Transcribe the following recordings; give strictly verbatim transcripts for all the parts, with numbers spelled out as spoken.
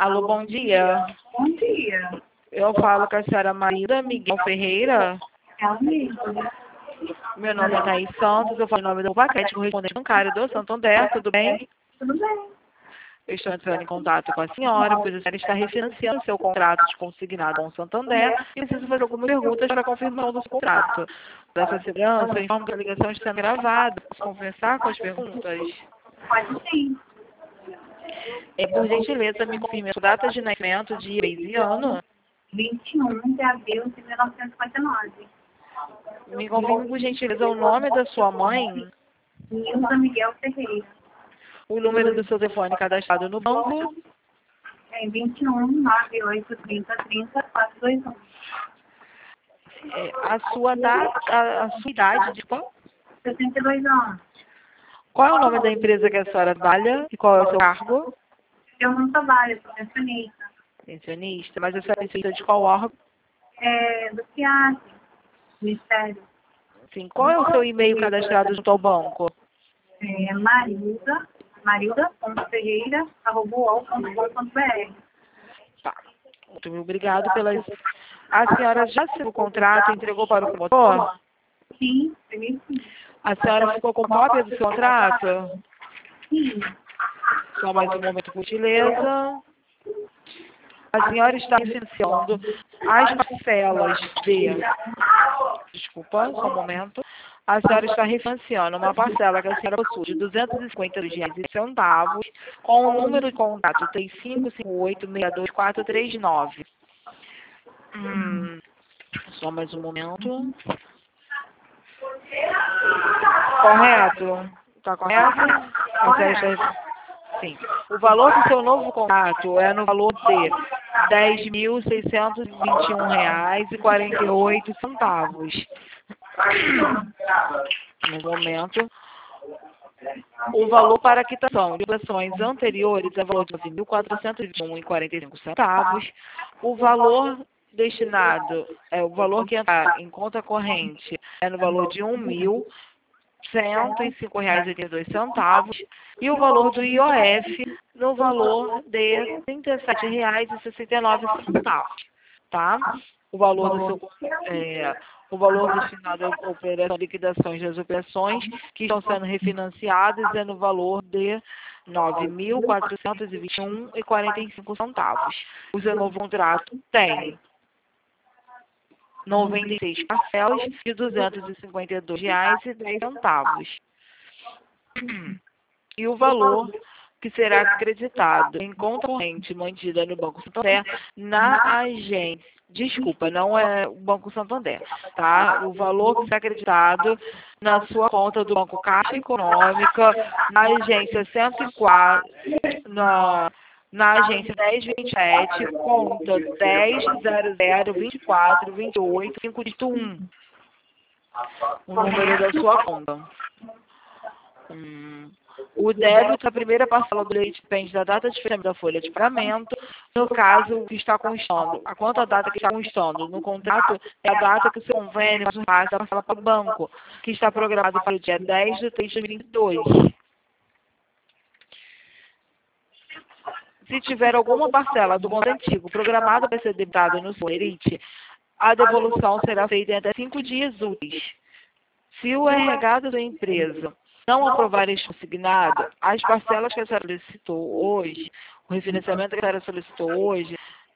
Alô, bom dia. Bom dia. Eu falo com a senhora Maria Miguel Ferreira. É o mesmo. Meu nome é Thaís Santos, eu falo em nome do paquete correspondente bancário do Santander, tudo bem? Tudo bem. Eu estou entrando em contato com a senhora, pois a senhora está refinanciando seu contrato de consignado com o Santander e preciso fazer algumas perguntas para a confirmação do seu contrato. Para essa segurança, eu informo que a ligação está sendo gravada. Posso conversar com as perguntas? Pode sim. É, por gentileza, me confirme a data de nascimento, dia, mês e ano. vinte e um de abril de mil novecentos e cinquenta e nove. Me confirme, por gentileza, o nome da sua mãe, Nilza Miguel Ferreira. o número do seu telefone cadastrado no banco. É vinte e um, nove oito, trinta, trinta, quatrocentos e vinte e um. É, a sua data, a, a sua idade, de qual? sessenta e dois anos. Qual é o nome da empresa que a senhora trabalha e qual é o seu cargo? Eu não trabalho, sou pensionista. Pensionista, mas a senhora precisa de qual órgão? É do C I A S, Ministério. Sim, qual é o seu e-mail cadastrado junto ao banco? É Marilda, marilda.ferreira, arroba uol ponto com ponto br. Tá. Muito obrigado pelas... A senhora já assinou o contrato e entregou para o promotor? Sim, peguei sim. A senhora ficou com cópia do seu contrato? Sim. Só mais um momento, por gentileza. A senhora está refinanciando as parcelas de... Desculpa, só um momento. A senhora está refinanciando uma parcela que a senhora possui de duzentos e cinquenta reais e centavos com o número de contato três cinco cinco oito, seis dois quatro três nove. Hum, só mais um momento. Correto? Está correto? A senhora está... Sim. O valor do seu novo contrato é no valor de dez mil seiscentos e vinte e um reais e quarenta e oito centavos. No momento, o valor para a quitação de operações anteriores é o valor de nove mil quatrocentos e vinte e um reais e quarenta e cinco centavos. O valor destinado, é o valor que entra em conta corrente é no valor de um mil cento e cinco reais e oitenta e dois centavos e o valor do I O F no valor de trinta e sete reais e sessenta e nove centavos, tá? O valor do seu é, o valor destinado à operação liquidações das operações que estão sendo refinanciadas é no valor de nove mil quatrocentos e vinte e um reais e quarenta e cinco centavos. O seu novo contrato tem noventa e seis parcelas de duzentos e cinquenta e dois reais e dez centavos. E o valor que será acreditado em conta corrente mantida no Banco Santander na agência. Desculpa, não é o Banco Santander, tá? O valor que será acreditado na sua conta do Banco Caixa Econômica, na agência cento e quatro, na, na agência dez vinte e sete, conta dez zero zero vinte e quatro vinte e oito cinco um. O número da sua conta. Hum. O débito da primeira parcela do leite depende da data de fechamento da folha de pagamento. No caso, que está constando, a quanto a data que está constando no contrato é a data que o seu convênio faz o repasse da parcela para o banco, que está programado para o dia dez de três de dois mil e vinte e dois. Se tiver alguma parcela do contrato antigo programada para ser debitada no seu elite, a devolução será feita em até cinco dias úteis. Se o R H da empresa não aprovar este consignado, as parcelas que a senhora solicitou hoje, o refinanciamento que a senhora solicitou hoje,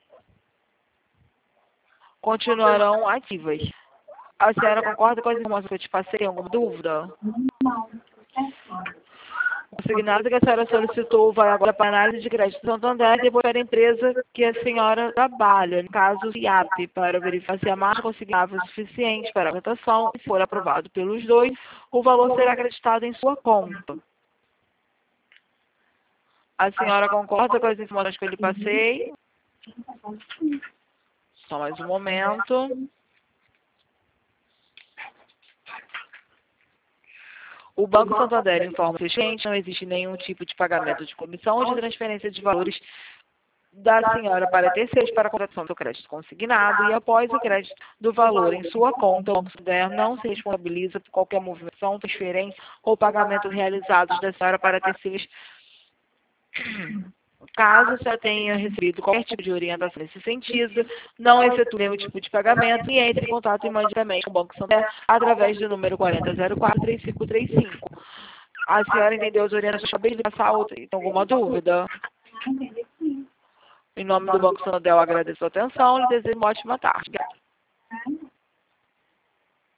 continuarão ativas. A senhora concorda com as informações que eu te passei? Tem alguma dúvida? Não. O consignado que a senhora solicitou vai agora para a análise de crédito do Santander e depois para a empresa que a senhora trabalha, no caso o I A P, para verificar se a marca consignável é suficiente para a votação. Se for aprovado pelos dois, o valor será acreditado em sua conta. A senhora concorda com as informações que eu lhe passei? Só mais um momento. O Banco Santander informa que gente não existe nenhum tipo de pagamento de comissão ou de transferência de valores da senhora para terceiros para a contratação do crédito consignado e após o crédito do valor em sua conta, o Banco Santander não se responsabiliza por qualquer movimentação, transferência ou pagamento realizados da senhora para terceiros Caso a senhora tenha recebido qualquer tipo de orientação nesse sentido, não efetue nenhum tipo de pagamento e entre em contato imediatamente com o Banco Santander através do número quarenta zero quatro, três cinco três cinco. A senhora entendeu as orientações? Acabei de passar outra. Tem alguma dúvida? Entendi, sim. Em nome do Banco Santander, eu agradeço a atenção e desejo uma ótima tarde. Obrigada.